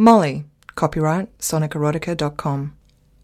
Molly, copyright sonicerotica.com.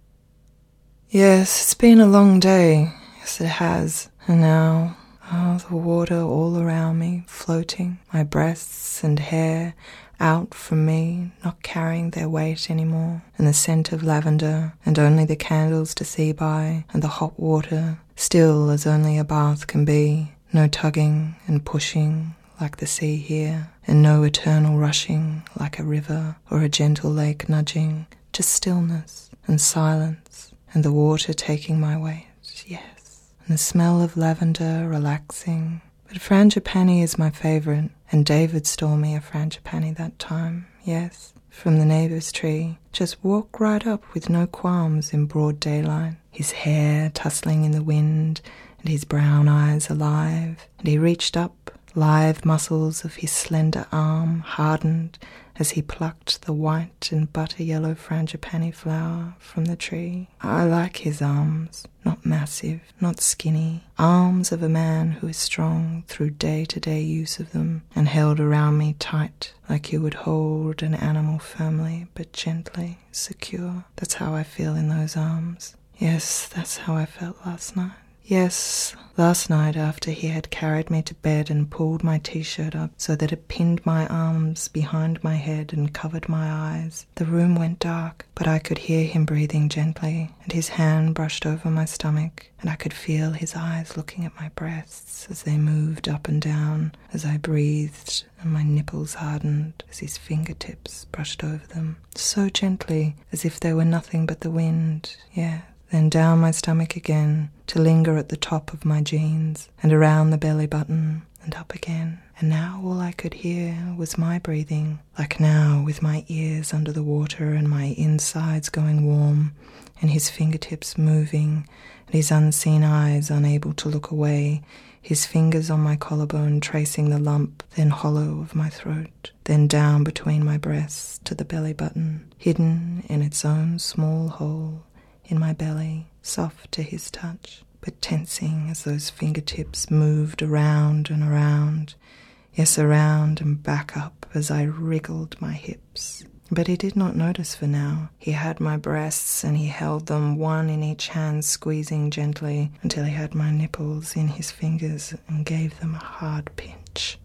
Yes, it's been a long day, yes it has, and now, the water all around me, floating, my breasts and hair out from me, not carrying their weight anymore, and the scent of lavender, and only the candles to see by, and the hot water, still as only a bath can be, no tugging and pushing like the sea here, and no eternal rushing like a river or a gentle lake nudging, just stillness and silence, and the water taking my weight, yes, and the smell of lavender relaxing. But frangipani is my favourite, and David stole me a frangipani that time, yes, from the neighbour's tree. Just walk right up with no qualms in broad daylight, his hair tussling in the wind, and his brown eyes alive, and he reached up, lithe muscles of his slender arm hardened as he plucked the white and butter-yellow frangipani flower from the tree. I like his arms, not massive, not skinny, arms of a man who is strong through day-to-day use of them, and held around me tight, like you would hold an animal firmly, but gently, secure. That's how I feel in those arms. Yes, that's how I felt last night. Yes, last night after he had carried me to bed and pulled my t-shirt up so that it pinned my arms behind my head and covered my eyes. The room went dark, but I could hear him breathing gently, and his hand brushed over my stomach, and I could feel his eyes looking at my breasts as they moved up and down as I breathed, and my nipples hardened as his fingertips brushed over them, so gently as if they were nothing but the wind, yes. Then down my stomach again, to linger at the top of my jeans, and around the belly button, and up again. And now all I could hear was my breathing, like now with my ears under the water and my insides going warm, and his fingertips moving, and his unseen eyes unable to look away, his fingers on my collarbone tracing the lump, then hollow of my throat, then down between my breasts to the belly button, hidden in its own small hole, in my belly, soft to his touch, but tensing as those fingertips moved around and around, yes, around and back up as I wriggled my hips. But he did not notice for now. He had my breasts and he held them, one in each hand, squeezing gently until he had my nipples in his fingers and gave them a hard pinch.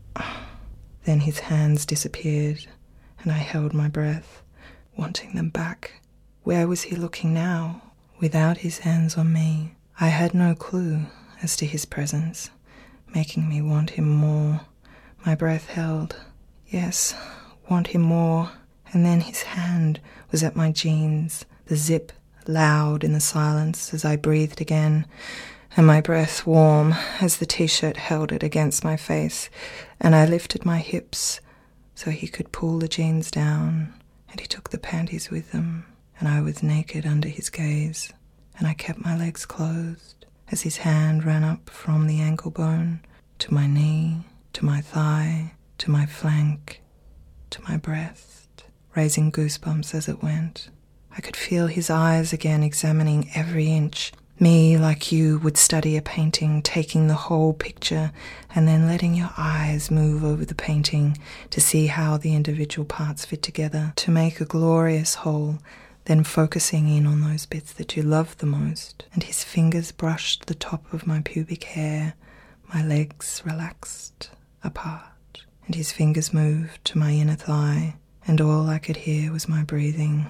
Then his hands disappeared and I held my breath, wanting them back. Where was he looking now? Without his hands on me, I had no clue as to his presence, making me want him more. My breath held. Yes, want him more. And then his hand was at my jeans, the zip loud in the silence as I breathed again, and my breath warm as the t-shirt held it against my face, and I lifted my hips so he could pull the jeans down, and he took the panties with them. And I was naked under his gaze, and I kept my legs closed as his hand ran up from the ankle bone to my knee, to my thigh, to my flank, to my breast, raising goosebumps as it went. I could feel his eyes again examining every inch, me like you would study a painting, taking the whole picture and then letting your eyes move over the painting to see how the individual parts fit together to make a glorious whole, then focusing in on those bits that you love the most. And his fingers brushed the top of my pubic hair, my legs relaxed apart, and his fingers moved to my inner thigh, and all I could hear was my breathing,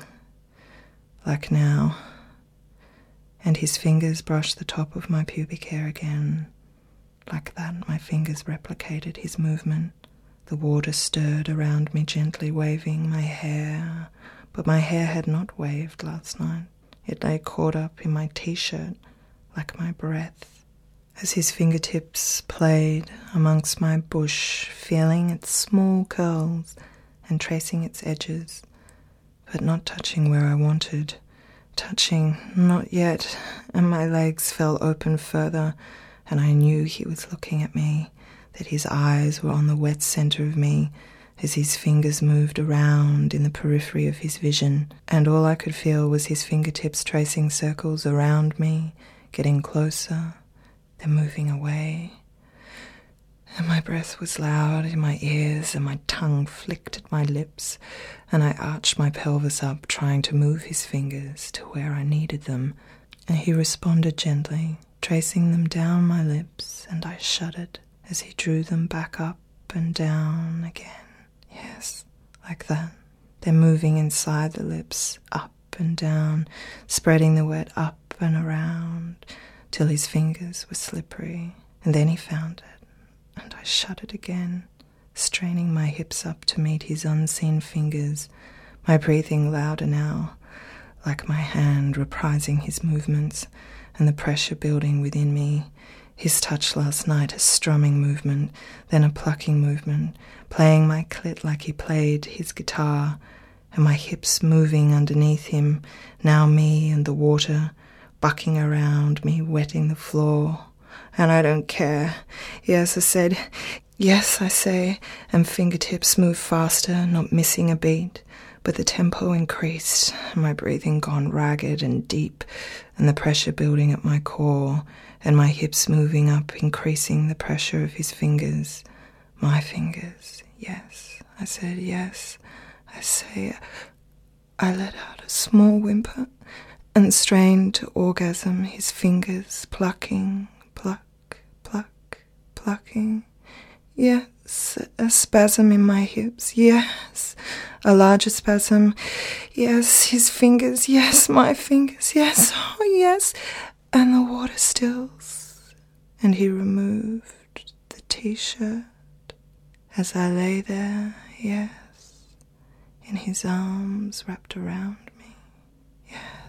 like now. And his fingers brushed the top of my pubic hair again, like that my fingers replicated his movement. The water stirred around me, gently waving my hair, but my hair had not waved last night. It lay caught up in my t-shirt like my breath. As his fingertips played amongst my bush, feeling its small curls and tracing its edges, but not touching where I wanted. Touching, not yet, and my legs fell open further, and I knew he was looking at me, that his eyes were on the wet center of me, as his fingers moved around in the periphery of his vision, and all I could feel was his fingertips tracing circles around me, getting closer, then moving away. And my breath was loud in my ears, and my tongue flicked at my lips, and I arched my pelvis up, trying to move his fingers to where I needed them, and he responded gently, tracing them down my lips, and I shuddered as he drew them back up and down again. Yes, like that. They're moving inside the lips, up and down, spreading the wet up and around, till his fingers were slippery, and then he found it. And I shuddered again, straining my hips up to meet his unseen fingers, my breathing louder now, like my hand reprising his movements, and the pressure building within me. His touch last night, a strumming movement, then a plucking movement, playing my clit like he played his guitar, and my hips moving underneath him, now me and the water, bucking around me, wetting the floor. And I don't care. Yes, I said. Yes, I say. And fingertips move faster, not missing a beat. But the tempo increased, and my breathing gone ragged and deep, and the pressure building at my core, and my hips moving up, increasing the pressure of his fingers. My fingers. Yes, I said. Yes, I say. I let out a small whimper and strained to orgasm, his fingers plucking, plucking. Yes, a spasm in my hips. Yes, a larger spasm. Yes, his fingers. Yes, my fingers. Yes, oh yes. And the water stills. And he removed the t-shirt as I lay there. Yes, in his arms wrapped around me. Yes.